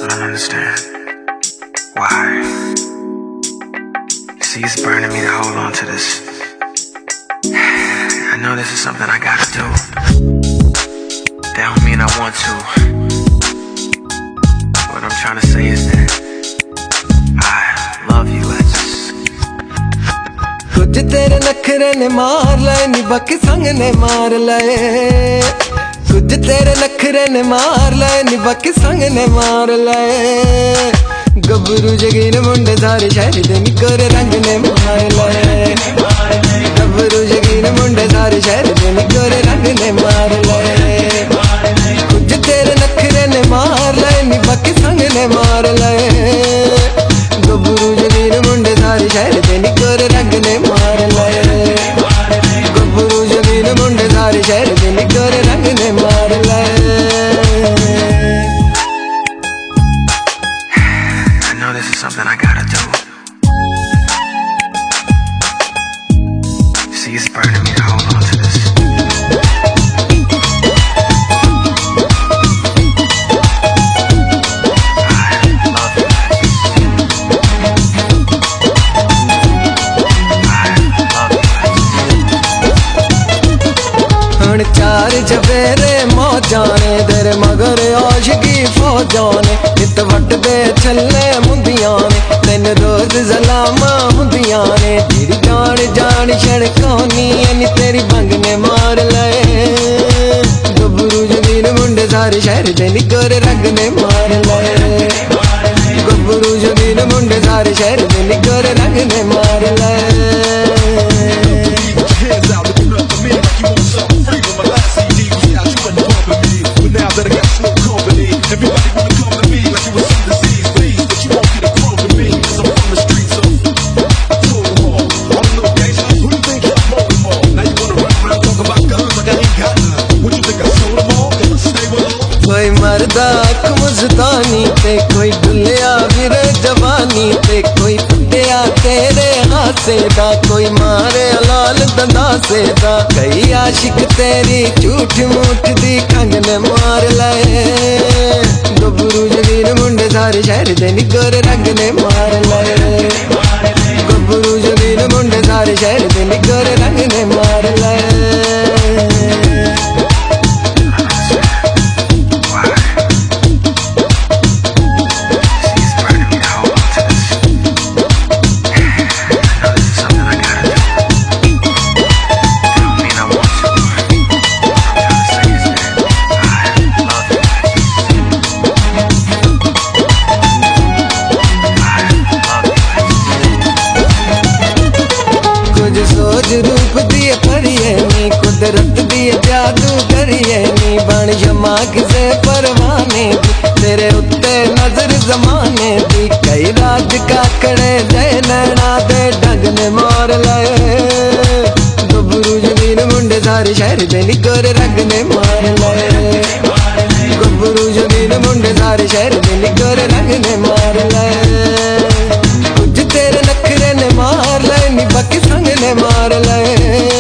I don't understand. Why? See, it's burning me to hold on to this. I know this is something I gotta do. That don't mean I want to. What I'm trying to say is that I love you. कुछ तेरे नखरे ने मार लाए नी बाकी संग ने मार लाए। कुछ तेरे नखरे ने मार लाए नी बाकी संग ने मार लाए। गबरू जगीन मुंडे सारे शहर दे नी गोरे रंग ने मार लाए। गबरू जगीन मुंडे सारे शहर दे नी गोरे रंग ने मार लाए। कुछ तेरे नखरे ने मार लाए नी बाकी संग ने मार लाए। गबरू जगीन मुंडे सारे शहर दे नी गोरे रंग ने मार लाए। गबरू जगीन मुंडे सारे शहर दे नी गोरे रंग ने मार लाए। I know this is something I gotta do. See, it's burning me to hold on to this. चार चफेरे मौजाने तेरे मगर आशिकी फौजाने नित वटदे छल्ले मुंदियां ने तेन रोज सलामा मुंदियां ने तेरी जान जान छड़कानी नी तेरी बंग ने मार लाए। गबरू जगीन मुंडे सारे शहर दे नी गोरे रंग ने मार लाए। गबरू जगीन मुंडे सारे शहर दे नी गोरे रंग ने मार लाए। कोई मरदा मुस्तानी ते कोई डुलिया फिर जवानी ते कोई फुटिया तेरे हासे दा कोई मारे लाल दंदासे दा। कई आशिक तेरी झूठ मूठ दी खंग ने मार लाए। गबरू जगीन मुंडे सारे शहर दे नी गोरे रंग ने मार लाए। गबरू जगीन मुंडे सारे शहर दे नी गोरे रंग ने मार लाए। सोच रूप दिए परिए नी कुदरत दिए जादू करिए नी बन जमा किसे परवाने दी तेरे उत्ते नजर जमाने दी। कई राज काकड़े जय नैना दे ढंग ने मार लाए। गबरू जगीन मुंडे सारे शहर दे नी गोरे रंग ने मार लाए। गबरू जगीन मुंडे सारे शहर दे नी गोरे रंग ने मार लाए। कुछ तेरे नखरे ने मार लाए नी बाकी संग ने मार लाए।